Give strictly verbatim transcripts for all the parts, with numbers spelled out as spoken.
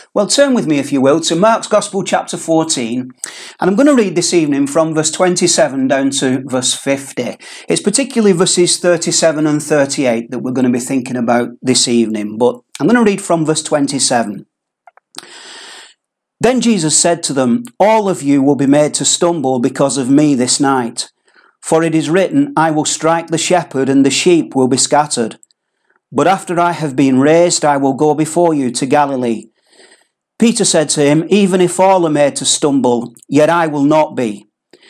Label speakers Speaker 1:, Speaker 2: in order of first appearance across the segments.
Speaker 1: Well, turn with me, if you will, to Mark's Gospel chapter fourteen, and I'm going to read this evening from verse twenty-seven down to verse fifty. It's particularly verses thirty-seven and thirty-eight that we're going to be thinking about this evening, but I'm going to read from verse twenty-seven. Then Jesus said to them, "All of you will be made to stumble because of me this night. For it is written, I will strike the shepherd and the sheep will be scattered. But after I have been raised, I will go before you to Galilee." Peter said to him, "Even if all are made to stumble, yet I will not be."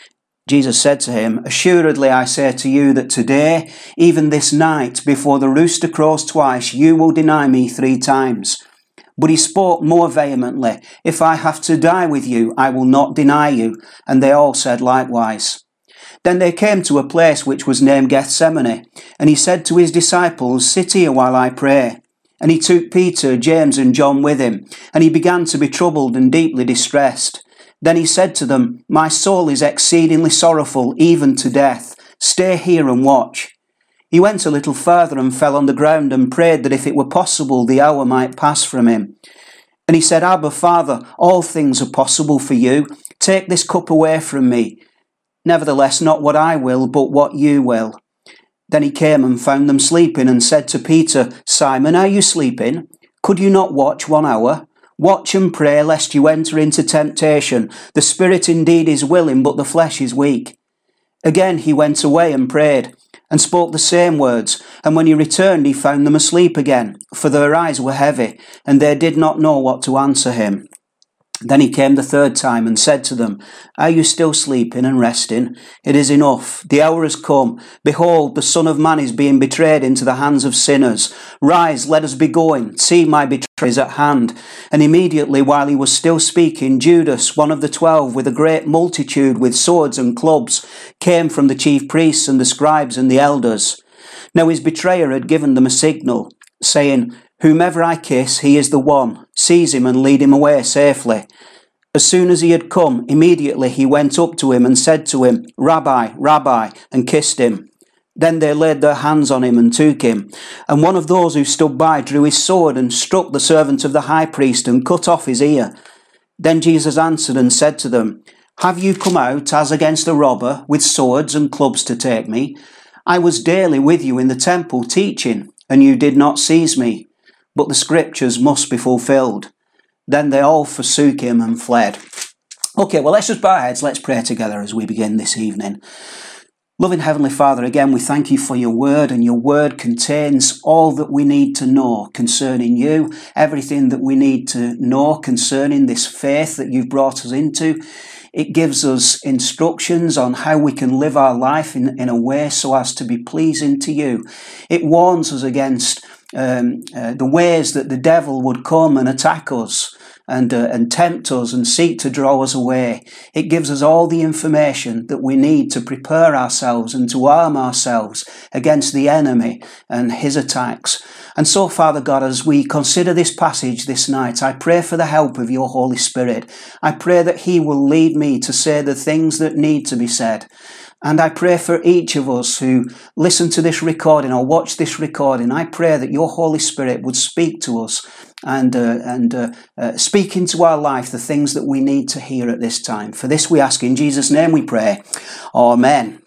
Speaker 1: Jesus said to him, "Assuredly I say to you that today, even this night, before the rooster crows twice, you will deny me three times." But he spoke more vehemently, "If I have to die with you, I will not deny you." And they all said likewise. Then they came to a place which was named Gethsemane, and he said to his disciples, "Sit here while I pray." And he took Peter, James and John with him, and he began to be troubled and deeply distressed. Then he said to them, "My soul is exceedingly sorrowful, even to death. Stay here and watch." He went a little further and fell on the ground and prayed that if it were possible, the hour might pass from him. And he said, "Abba, Father, all things are possible for you. Take this cup away from me. Nevertheless, not what I will, but what you will." Then he came and found them sleeping and said to Peter, "Simon, are you sleeping? Could you not watch one hour? Watch and pray lest you enter into temptation. The spirit indeed is willing, but the flesh is weak." Again he went away and prayed, and spoke the same words. And when he returned, he found them asleep again, for their eyes were heavy, and they did not know what to answer him. Then he came the third time and said to them, "Are you still sleeping and resting? It is enough. The hour has come. Behold, the Son of Man is being betrayed into the hands of sinners. Rise, let us be going. See, my betrayer is at hand." And immediately, while he was still speaking, Judas, one of the twelve, with a great multitude with swords and clubs, came from the chief priests and the scribes and the elders. Now his betrayer had given them a signal, saying, "Whomever I kiss, he is the one. Seize him and lead him away safely." As soon as he had come, immediately he went up to him and said to him, "Rabbi, Rabbi," and kissed him. Then they laid their hands on him and took him. And one of those who stood by drew his sword and struck the servant of the high priest and cut off his ear. Then Jesus answered and said to them, "Have you come out as against a robber with swords and clubs to take me? I was daily with you in the temple teaching, and you did not seize me. But the scriptures must be fulfilled." Then they all forsook him and fled. Okay, well, let's just bow our heads. Let's pray together as we begin this evening. Loving Heavenly Father, again, we thank you for your word, and your word contains all that we need to know concerning you, everything that we need to know concerning this faith that you've brought us into. It gives us instructions on how we can live our life in, in a way so as to be pleasing to you. It warns us against um, uh, the ways that the devil would come and attack us and, uh, and tempt us and seek to draw us away. It gives us all the information that we need to prepare ourselves and to arm ourselves against the enemy and his attacks. And so, Father God, as we consider this passage this night, I pray for the help of your Holy Spirit. I pray that he will lead me to say the things that need to be said. And I pray for each of us who listen to this recording or watch this recording. I pray that your Holy Spirit would speak to us and uh, and uh, uh, speak into our life the things that we need to hear at this time. For this we ask in Jesus' name we pray. Amen.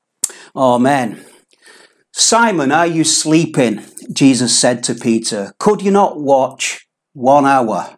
Speaker 1: Amen. "Simon, are you sleeping?" Jesus said to Peter. "Could you not watch one hour?"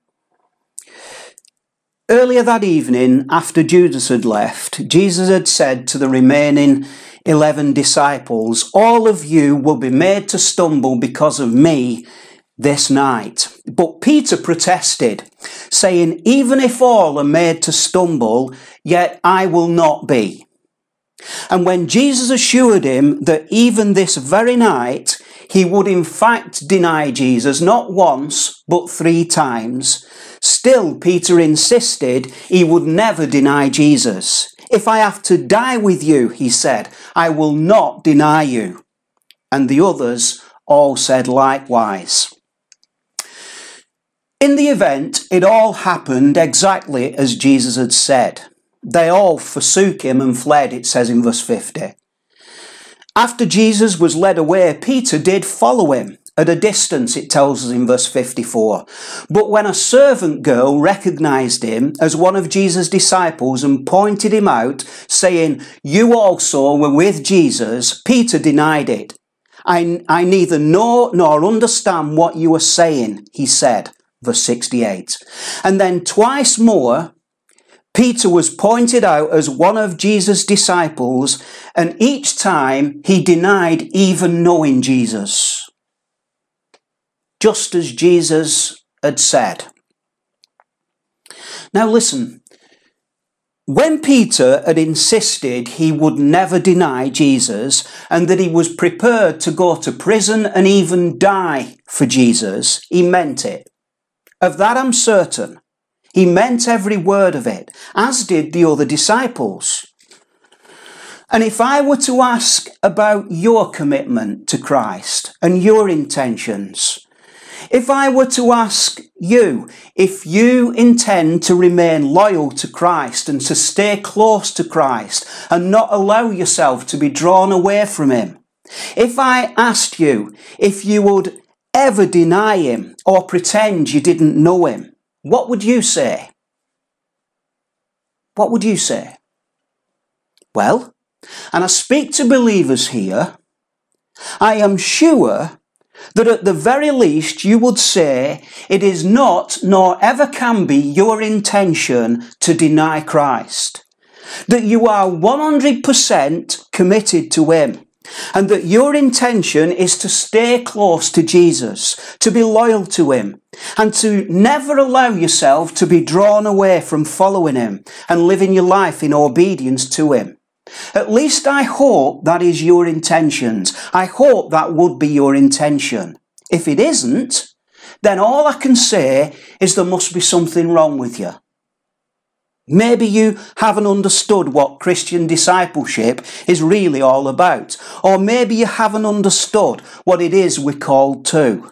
Speaker 1: Earlier that evening, after Judas had left, Jesus had said to the remaining eleven disciples, "All of you will be made to stumble because of me this night." But Peter protested, saying, "Even if all are made to stumble, yet I will not be." And when Jesus assured him that even this very night he would in fact deny Jesus, not once, but three times, still Peter insisted he would never deny Jesus. "If I have to die with you," he said, "I will not deny you." And the others all said likewise. In the event, it all happened exactly as Jesus had said. They all forsook him and fled, it says in verse fifty. After Jesus was led away, Peter did follow him, at a distance, it tells us in verse fifty-four. But when a servant girl recognized him as one of Jesus' disciples and pointed him out, saying, "You also were with Jesus," Peter denied it. I, I neither know nor understand what you are saying, he said, verse sixty-eight. And then twice more, Peter was pointed out as one of Jesus' disciples, and each time he denied even knowing Jesus, just as Jesus had said. Now listen, when Peter had insisted he would never deny Jesus and that he was prepared to go to prison and even die for Jesus, he meant it. Of that I'm certain. He meant every word of it, as did the other disciples. And if I were to ask about your commitment to Christ and your intentions, if I were to ask you if you intend to remain loyal to Christ and to stay close to Christ and not allow yourself to be drawn away from him, if I asked you if you would ever deny him or pretend you didn't know him, what would you say? What would you say? Well, and I speak to believers here, I am sure that at the very least you would say it is not nor ever can be your intention to deny Christ, that you are one hundred percent committed to him, and that your intention is to stay close to Jesus, to be loyal to him, and to never allow yourself to be drawn away from following him and living your life in obedience to him. At least I hope that is your intentions. I hope that would be your intention. If it isn't, then all I can say is there must be something wrong with you. Maybe you haven't understood what Christian discipleship is really all about. Or maybe you haven't understood what it is we're called to.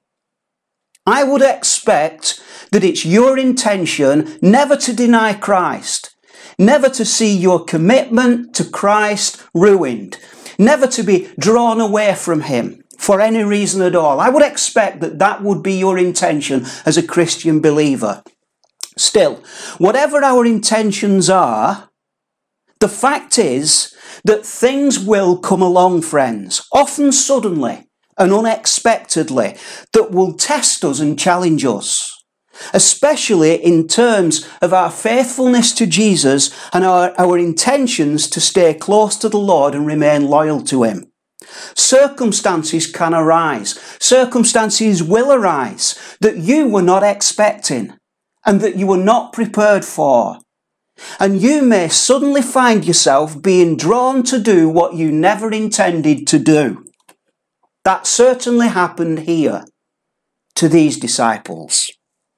Speaker 1: I would expect that it's your intention never to deny Christ, never to see your commitment to Christ ruined, never to be drawn away from him for any reason at all. I would expect that that would be your intention as a Christian believer. Still, whatever our intentions are, the fact is that things will come along, friends, often suddenly and unexpectedly, that will test us and challenge us, especially in terms of our faithfulness to Jesus and our, our intentions to stay close to the Lord and remain loyal to him. Circumstances can arise. Circumstances will arise that you were not expecting and that you were not prepared for. And you may suddenly find yourself being drawn to do what you never intended to do. That certainly happened here to these disciples.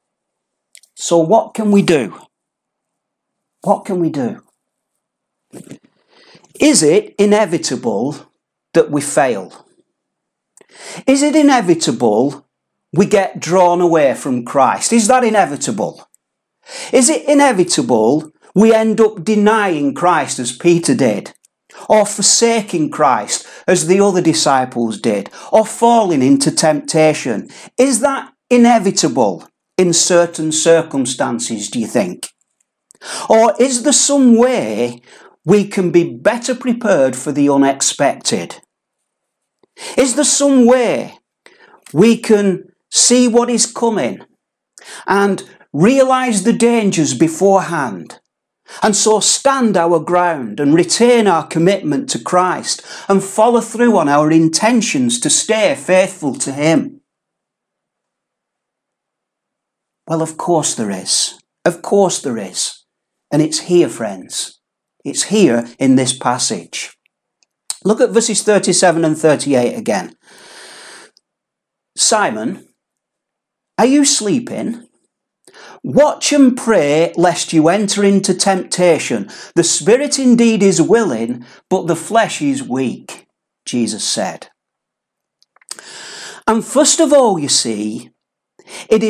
Speaker 1: So what can we do? What can we do? Is it inevitable that we fail? Is it inevitable we get drawn away from Christ? Is that inevitable? Is it inevitable we end up denying Christ as Peter did? Or forsaking Christ as the other disciples did? Or falling into temptation? Is that inevitable in certain circumstances, do you think? Or is there some way we can be better prepared for the unexpected? Is there some way we can see what is coming and realise the dangers beforehand, and so stand our ground and retain our commitment to Christ and follow through on our intentions to stay faithful to him? Well, of course there is. Of course there is. And it's here, friends. It's here in this passage. Look at verses thirty-seven and thirty-eight again. Simon, are you sleeping? Watch and pray lest you enter into temptation. The spirit indeed is willing, but the flesh is weak, Jesus said. And first of all, you see, it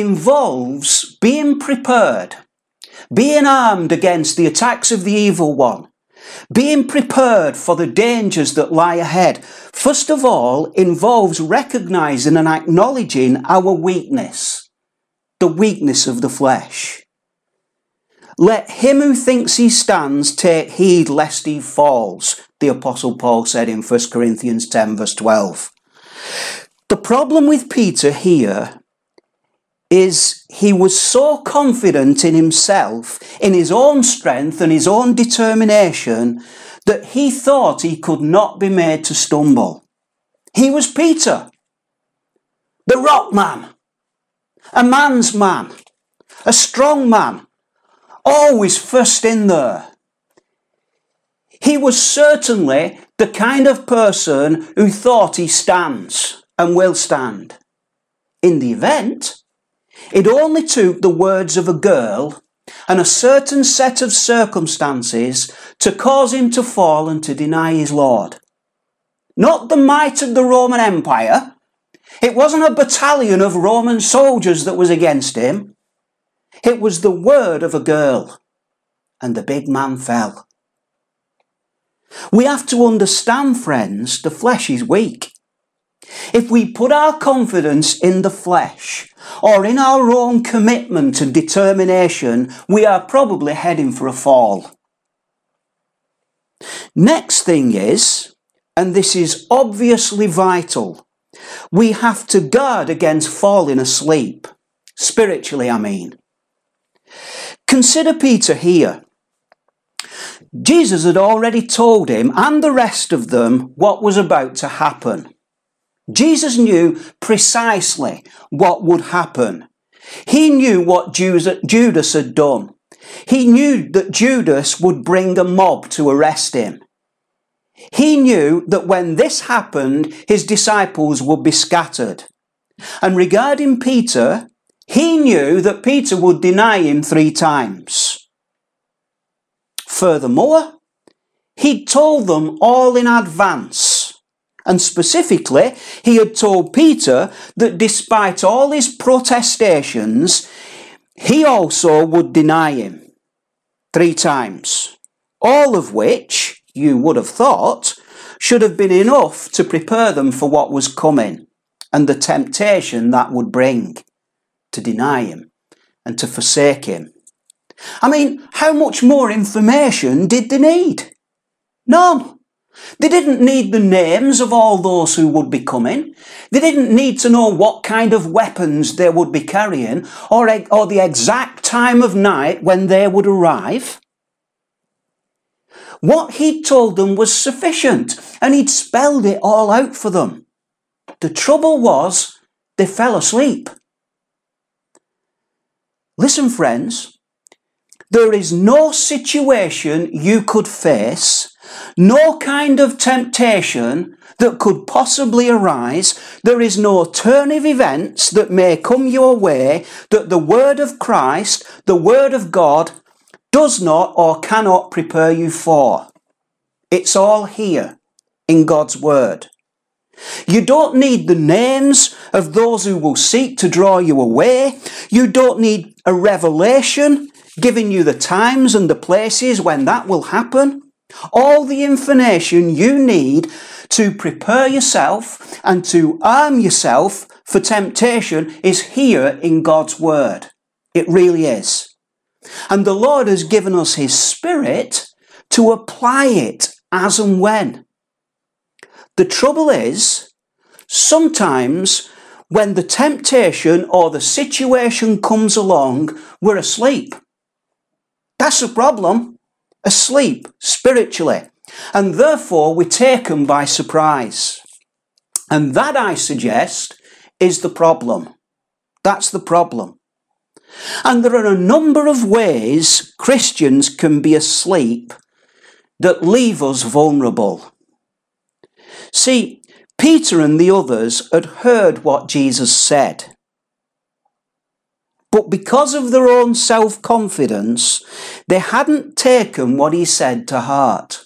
Speaker 1: involves being prepared, being armed against the attacks of the evil one, Being prepared for the dangers that lie ahead, first of all, involves recognizing and acknowledging our weakness, the weakness of the flesh. Let him who thinks he stands take heed lest he falls, the Apostle Paul said in First Corinthians ten verse twelve. The problem with Peter here is he was so confident in himself, in his own strength and his own determination, that he thought he could not be made to stumble. He was Peter, the rock man, a man's man, a strong man, always first in there. He was certainly the kind of person who thought he stands and will stand. In the event, it only took the words of a girl and a certain set of circumstances to cause him to fall and to deny his Lord. Not the might of the Roman Empire. It wasn't a battalion of Roman soldiers that was against him. It was the word of a girl, and the big man fell. We have to understand, friends, the flesh is weak. If we put our confidence in the flesh or in our own commitment and determination, we are probably heading for a fall. Next thing is, and this is obviously vital, we have to guard against falling asleep. Spiritually, I mean. Consider Peter here. Jesus had already told him and the rest of them what was about to happen. Jesus knew precisely what would happen. He knew what Judas had done. He knew that Judas would bring a mob to arrest him. He knew that when this happened, his disciples would be scattered. And regarding Peter, he knew that Peter would deny him three times. Furthermore, he'd told them all in advance. And specifically, he had told Peter that despite all his protestations, he also would deny him three times. All of which, you would have thought, should have been enough to prepare them for what was coming and the temptation that would bring to deny him and to forsake him. I mean, how much more information did they need? None. They didn't need the names of all those who would be coming. They didn't need to know what kind of weapons they would be carrying or, or the exact time of night when they would arrive. What he'd told them was sufficient, and he'd spelled it all out for them. The trouble was, they fell asleep. Listen, friends, there is no situation you could face, no kind of temptation that could possibly arise. There is no turn of events that may come your way that the word of Christ, the word of God, does not or cannot prepare you for. It's all here in God's word. You don't need the names of those who will seek to draw you away. You don't need a revelation giving you the times and the places when that will happen. All the information you need to prepare yourself and to arm yourself for temptation is here in God's word. It really is. And the Lord has given us his Spirit to apply it as and when. The trouble is, sometimes when the temptation or the situation comes along, we're asleep. That's a problem. Asleep spiritually. And therefore we're taken by surprise. And that, I suggest, is the problem. That's the problem. And there are a number of ways Christians can be asleep that leave us vulnerable. See, Peter and the others had heard what Jesus said. But because of their own self-confidence, they hadn't taken what he said to heart.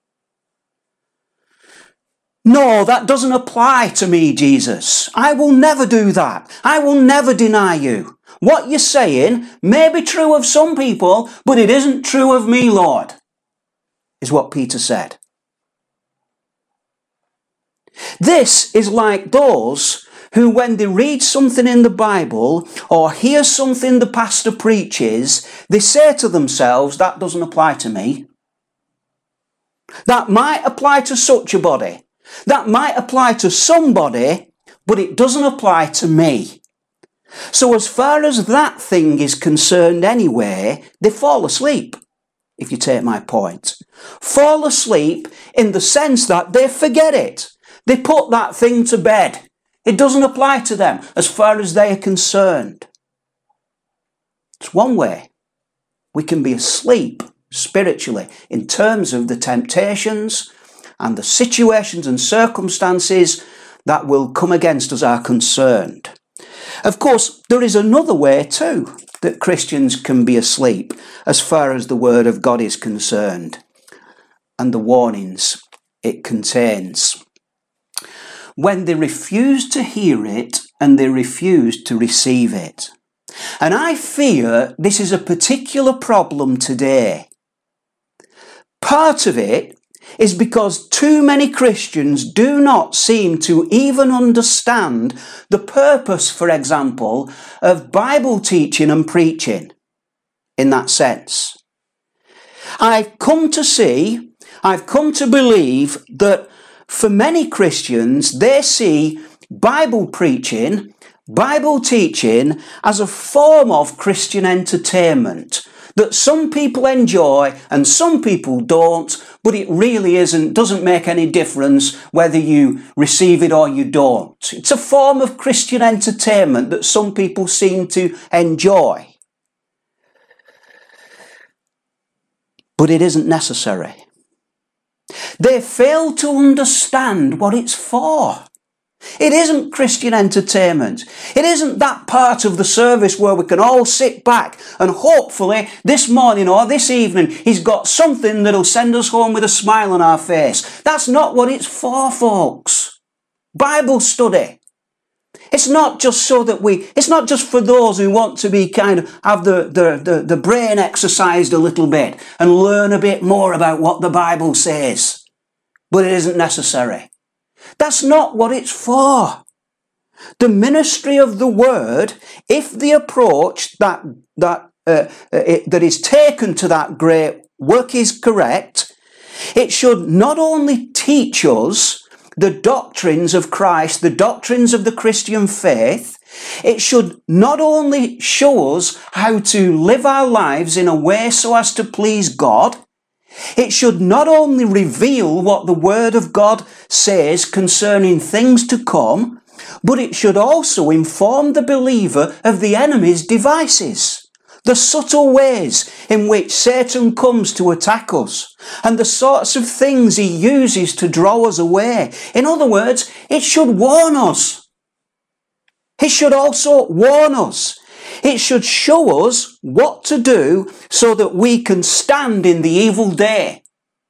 Speaker 1: No, that doesn't apply to me, Jesus. I will never do that. I will never deny you. What you're saying may be true of some people, but it isn't true of me, Lord. is what Peter said. This is like those who, when they read something in the Bible or hear something the pastor preaches, they say to themselves, that doesn't apply to me. That might apply to such a body. That might apply to somebody, but it doesn't apply to me. So as far as that thing is concerned anyway, they fall asleep, if you take my point. Fall asleep in the sense that they forget it. They put that thing to bed. It doesn't apply to them as far as they are concerned. It's one way we can be asleep spiritually in terms of the temptations and the situations and circumstances that will come against us are concerned. Of course, there is another way too that Christians can be asleep as far as the Word of God is concerned and the warnings it contains. When they refuse to hear it and they refuse to receive it. And I fear this is a particular problem today. Part of it is because too many Christians do not seem to even understand the purpose, for example, of Bible teaching and preaching in that sense. I've come to see, I've come to believe that for many Christians, they see Bible preaching, Bible teaching as a form of Christian entertainment that some people enjoy and some people don't, but it really isn't, doesn't make any difference whether you receive it or you don't. It's a form of Christian entertainment that some people seem to enjoy. But it isn't necessary. They fail to understand what it's for. It isn't Christian entertainment. It isn't that part of the service where we can all sit back and hopefully this morning or this evening he's got something that'll send us home with a smile on our face. That's not what it's for, folks. Bible study. It's not just so that we, it's not just for those who want to be kind of, have the, the, the, the brain exercised a little bit and learn a bit more about what the Bible says. But it isn't necessary. That's not what it's for. The ministry of the word, if the approach that, that, uh, it, that is taken to that great work is correct, it should not only teach us the doctrines of Christ, the doctrines of the Christian faith, it should not only show us how to live our lives in a way so as to please God, it should not only reveal what the Word of God says concerning things to come, but it should also inform the believer of the enemy's devices, the subtle ways in which Satan comes to attack us, and the sorts of things he uses to draw us away. In other words, it should warn us. It should also warn us. It should show us what to do so that we can stand in the evil day.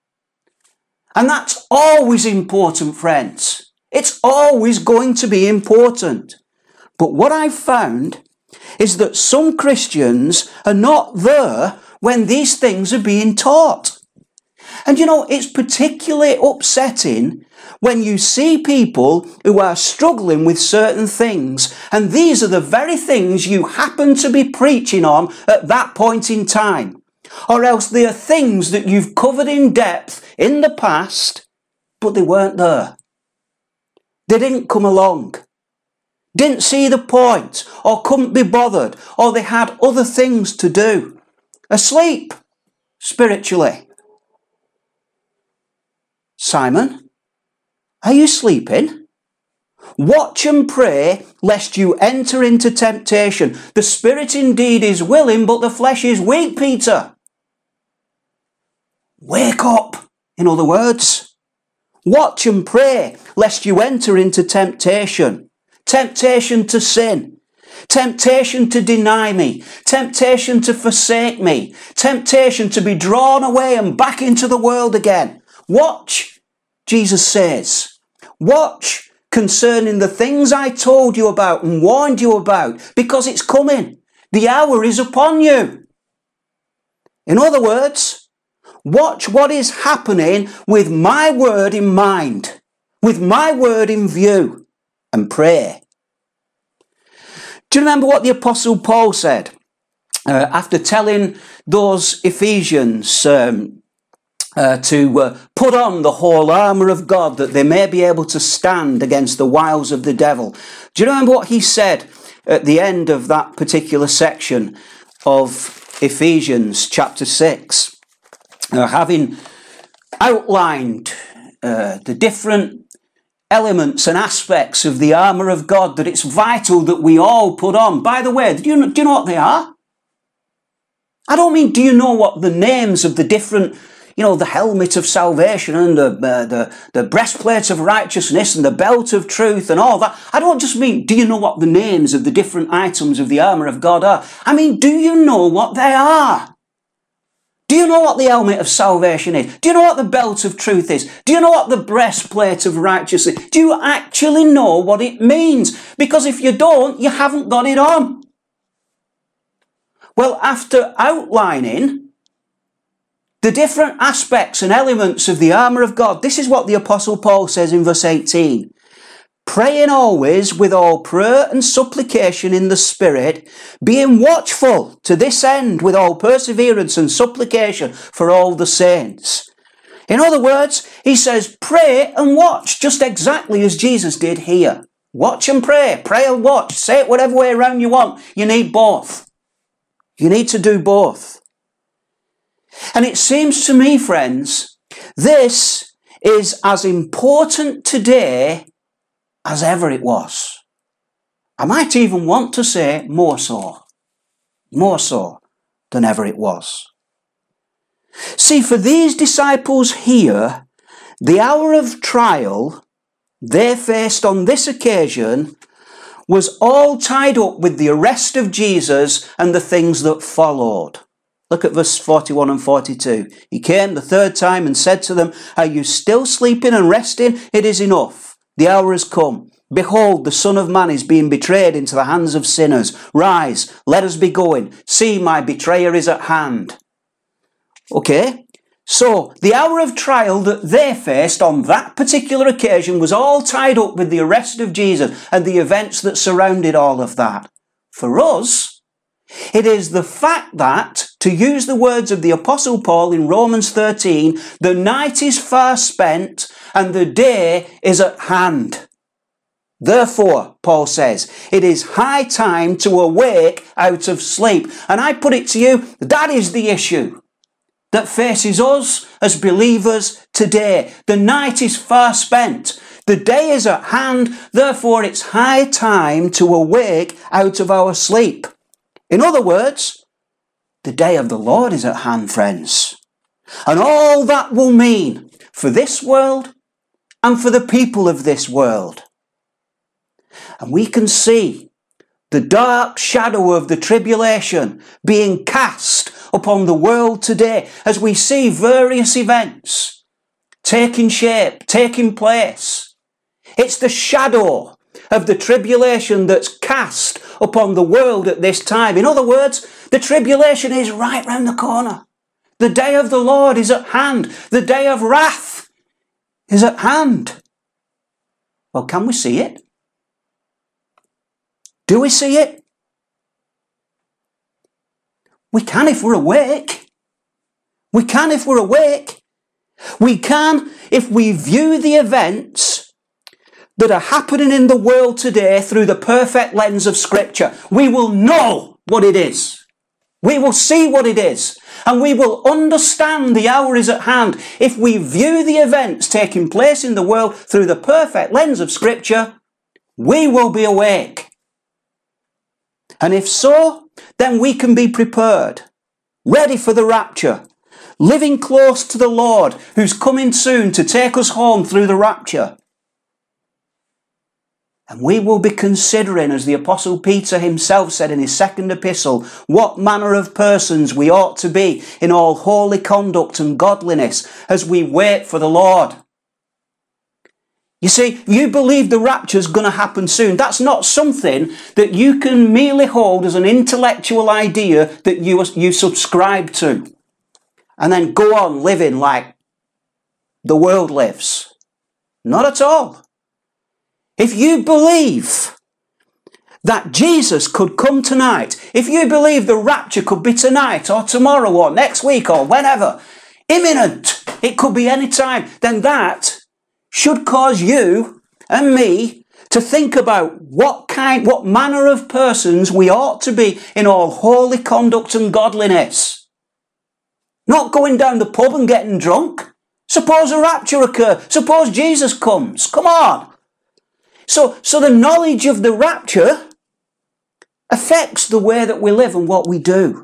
Speaker 1: And that's always important, friends. It's always going to be important. But what I've found is that some Christians are not there when these things are being taught. And you know, it's particularly upsetting when you see people who are struggling with certain things, and these are the very things you happen to be preaching on at that point in time. Or else they are things that you've covered in depth in the past, but they weren't there. They didn't come along. Didn't see the point, or couldn't be bothered, or they had other things to do. Asleep, spiritually. Simon, are you sleeping? Watch and pray, lest you enter into temptation. The spirit indeed is willing, but the flesh is weak, Peter. Wake up, in other words. Watch and pray, lest you enter into temptation. Temptation to sin. Temptation to deny me. Temptation to forsake me. Temptation to be drawn away and back into the world again. Watch, Jesus says. Watch concerning the things I told you about and warned you about, because it's coming. The hour is upon you. In other words, Watch what is happening with my word in mind, with my word in view, and pray. Do you remember what the Apostle Paul said uh, after telling those Ephesians um, uh, to uh, put on the whole armour of God that they may be able to stand against the wiles of the devil? Do you remember what he said at the end of that particular section of Ephesians chapter six? Uh, having outlined uh, the different elements and aspects of the armour of God that it's vital that we all put on. By the way, do you, know, do you know what they are? I don't mean do you know what the names of the different, you know, the helmet of salvation and the, uh, the, the breastplate of righteousness and the belt of truth and all that. I don't just mean do you know what the names of the different items of the armour of God are. I mean, do you know what they are? Do you know what the helmet of salvation is? Do you know what the belt of truth is? Do you know what the breastplate of righteousness is? Do you actually know what it means? Because if you don't, you haven't got it on. Well, after outlining the different aspects and elements of the armour of God, this is what the Apostle Paul says in verse eighteen. Praying always with all prayer and supplication in the Spirit, being watchful to this end with all perseverance and supplication for all the saints. In other words, he says, pray and watch, just exactly as Jesus did here. Watch and pray, pray and watch, say it whatever way around you want. You need both. You need to do both. And it seems to me, friends, this is as important today as ever it was. I might even want to say more so. More so than ever it was. See, for these disciples here, the hour of trial they faced on this occasion was all tied up with the arrest of Jesus and the things that followed. Look at verse forty-one and forty-two. He came the third time and said to them, are you still sleeping and resting? It is enough. The hour has come. Behold, the Son of Man is being betrayed into the hands of sinners. Rise, let us be going. See, my betrayer is at hand. Okay, so the hour of trial that they faced on that particular occasion was all tied up with the arrest of Jesus and the events that surrounded all of that. For us, it is the fact that, to use the words of the Apostle Paul in Romans thirteen, the night is far spent and the day is at hand. Therefore, Paul says, it is high time to awake out of sleep. And I put it to you, that is the issue that faces us as believers today. The night is far spent. The day is at hand. Therefore, it's high time to awake out of our sleep. In other words, the day of the Lord is at hand, friends. And all that will mean for this world and for the people of this world. And we can see the dark shadow of the tribulation being cast upon the world today as we see various events taking shape, taking place. It's the shadow of the tribulation that's cast upon the world at this time. In other words, the tribulation is right round the corner. The day of the Lord is at hand. The day of wrath is at hand. Well, can we see it? Do we see it? We can if we're awake. We can if we're awake. We can if we view the events that are happening in the world today through the perfect lens of Scripture. We will know what it is. We will see what it is. And we will understand the hour is at hand if we view the events taking place in the world through the perfect lens of Scripture. We will be awake. And if so, then we can be prepared, ready for the rapture, living close to the Lord who's coming soon to take us home through the rapture. And we will be considering, as the Apostle Peter himself said in his second epistle, what manner of persons we ought to be in all holy conduct and godliness as we wait for the Lord. You see, you believe the rapture is going to happen soon. That's not something that you can merely hold as an intellectual idea that you, you subscribe to. and then go on living like the world lives. Not at all. If you believe that Jesus could come tonight, if you believe the rapture could be tonight or tomorrow or next week or whenever, imminent, it could be any time, then that should cause you and me to think about what kind, what manner of persons we ought to be in all holy conduct and godliness. Not going down the pub and getting drunk. Suppose a rapture occurs. Suppose Jesus comes. Come on. So, so the knowledge of the rapture affects the way that we live and what we do.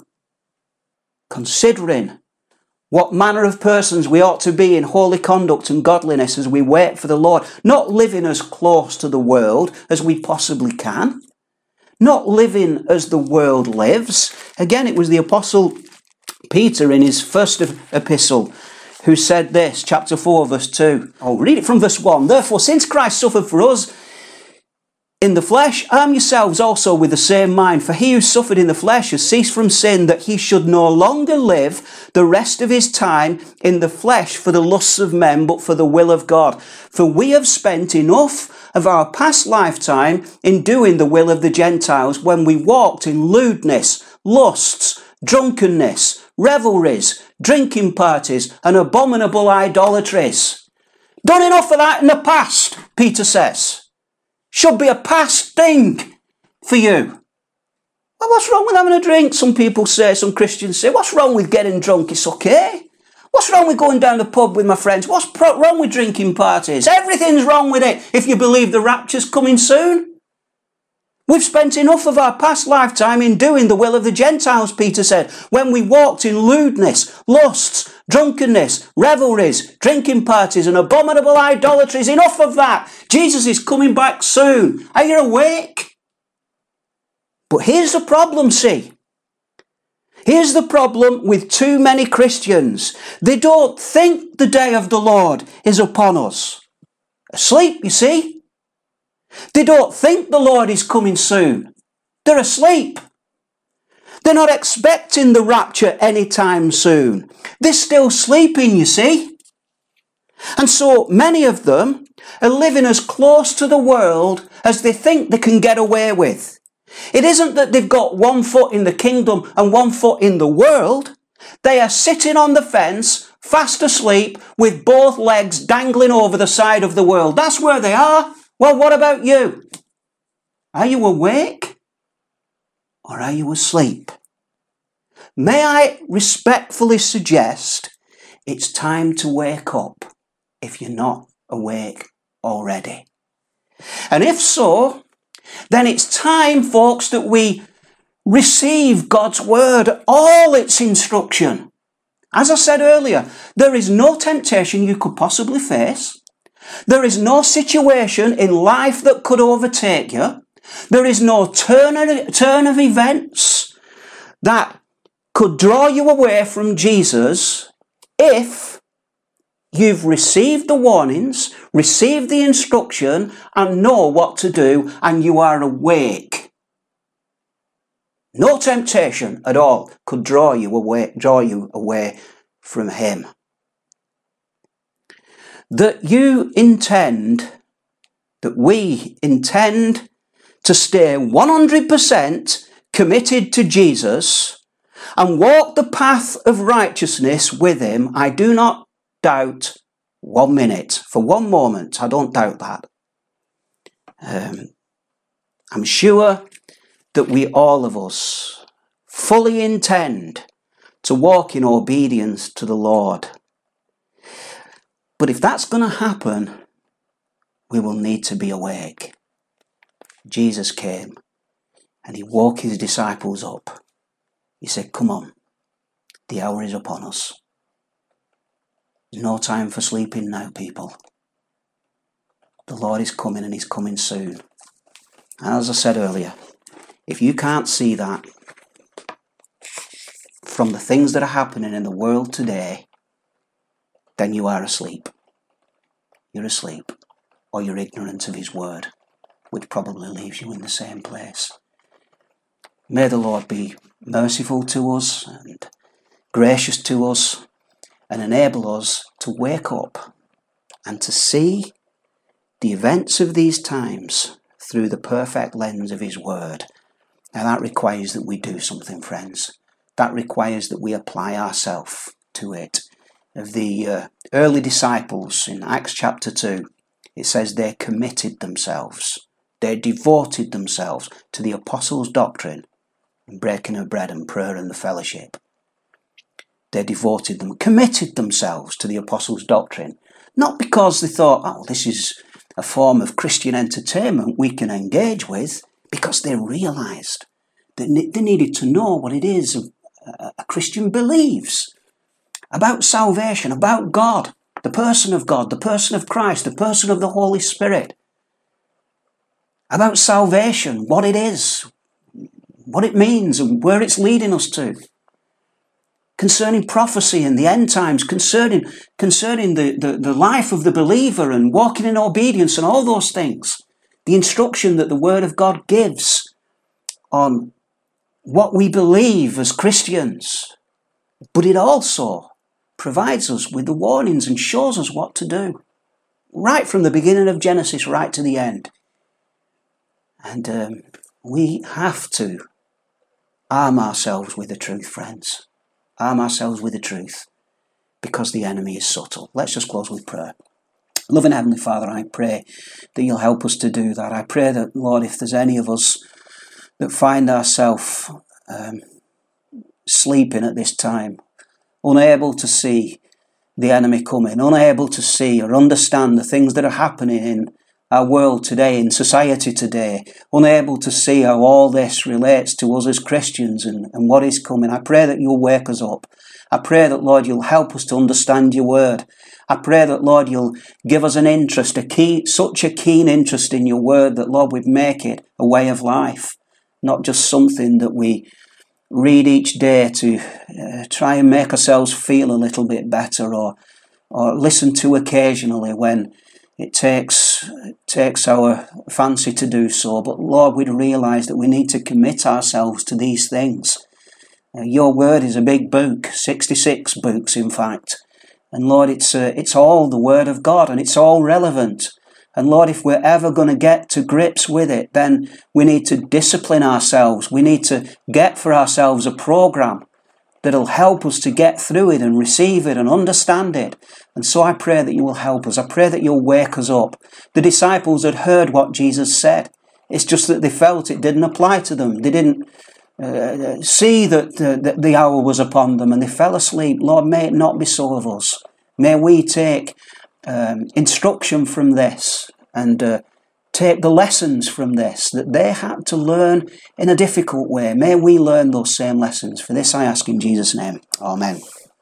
Speaker 1: Considering what manner of persons we ought to be in holy conduct and godliness as we wait for the Lord. Not living as close to the world as we possibly can. Not living as the world lives. Again, it was the Apostle Peter in his first epistle who said this, chapter four, verse two. I'll read it from verse one. Therefore, since Christ suffered for us in the flesh, arm yourselves also with the same mind. For he who suffered in the flesh has ceased from sin, that he should no longer live the rest of his time in the flesh for the lusts of men, but for the will of God. For we have spent enough of our past lifetime in doing the will of the Gentiles, when we walked in lewdness, lusts, drunkenness, revelries, drinking parties, and abominable idolatries. Done enough of that in the past, Peter says. Should be a past thing for you. Well, what's wrong with having a drink? Some people say, some Christians say, what's wrong with getting drunk? It's okay. What's wrong with going down the pub with my friends? What's pro- wrong with drinking parties? Everything's wrong with it if you believe the rapture's coming soon. We've spent enough of our past lifetime in doing the will of the Gentiles, Peter said, when we walked in lewdness, lusts, drunkenness, revelries, drinking parties, and abominable idolatries. Enough of that. Jesus is coming back soon. Are you awake? But here's the problem, see. Here's the problem with too many Christians. They don't think the day of the Lord is upon us. Asleep, you see. They don't think the Lord is coming soon. They're asleep. They're not expecting the rapture anytime soon. They're still sleeping, you see. And so many of them are living as close to the world as they think they can get away with. It isn't that they've got one foot in the kingdom and one foot in the world. They are sitting on the fence, fast asleep, with both legs dangling over the side of the world. That's where they are. Well, what about you? Are you awake or are you asleep? May I respectfully suggest it's time to wake up if you're not awake already. And if so, then it's time, folks, that we receive God's word, all its instruction. As I said earlier, there is no temptation you could possibly face. There is no situation in life that could overtake you. There is no turn of, turn of events that could draw you away from Jesus if you've received the warnings, received the instruction, and know what to do, and you are awake. No temptation at all could draw you away, draw you away from him. That you intend, that we intend to stay one hundred percent committed to Jesus and walk the path of righteousness with him, I do not doubt one minute. For one moment, I don't doubt that. Um, I'm sure that we, all of us, fully intend to walk in obedience to the Lord. But if that's going to happen, we will need to be awake. Jesus came and he woke his disciples up. He said, come on, the hour is upon us. There's no time for sleeping now, people. The Lord is coming and he's coming soon. And as I said earlier, if you can't see that from the things that are happening in the world today, then you are asleep. You're asleep, or you're ignorant of his word, which probably leaves you in the same place. May the Lord be merciful to us and gracious to us, and enable us to wake up and to see the events of these times through the perfect lens of his word. Now that requires that we do something, friends. That requires that we apply ourselves to it. Of the uh, early disciples in Acts chapter two, it says they committed themselves. They devoted themselves to the apostles' doctrine and breaking of bread and prayer and the fellowship. They devoted them, committed themselves to the apostles' doctrine, not because they thought, oh, this is a form of Christian entertainment we can engage with, because they realised that they needed to know what it is a Christian believes about salvation, about God, the person of God, the person of Christ, the person of the Holy Spirit, about salvation, what it is, what it means and where it's leading us to. Concerning prophecy and the end times, concerning, concerning the, the, the life of the believer and walking in obedience and all those things. The instruction that the Word of God gives on what we believe as Christians. But it also provides us with the warnings and shows us what to do. Right from the beginning of Genesis right to the end. And um, we have to arm ourselves with the truth, friends. Arm ourselves with the truth, because the enemy is subtle. Let's just close with prayer. Loving Heavenly Father, I pray that you'll help us to do that. I pray that, Lord, if there's any of us that find ourselves um, sleeping at this time, unable to see the enemy coming, unable to see or understand the things that are happening in our world today, in society today, unable to see how all this relates to us as Christians and, and what is coming. I pray that you'll wake us up. I pray that, Lord, you'll help us to understand your word. I pray that, Lord, you'll give us an interest, a key, such a keen interest in your word that, Lord, we'd make it a way of life, not just something that we read each day to uh, try and make ourselves feel a little bit better, or or listen to occasionally when it takes it takes our fancy to do so. But Lord, we'd realise that we need to commit ourselves to these things. Uh, your word is a big book, sixty-six books in fact. And Lord, it's uh, it's all the word of God, and it's all relevant. And Lord, if we're ever going to get to grips with it, then we need to discipline ourselves. We need to get for ourselves a program that'll help us to get through it and receive it and understand it. And so I pray that you will help us. I pray that you'll wake us up. The disciples had heard what Jesus said. It's just that they felt it didn't apply to them. They didn't uh, see that, uh, that the hour was upon them, and they fell asleep. Lord, may it not be so of us. May we take um, instruction from this and uh, take the lessons from this that they had to learn in a difficult way. May we learn those same lessons. For this I ask in Jesus' name. Amen.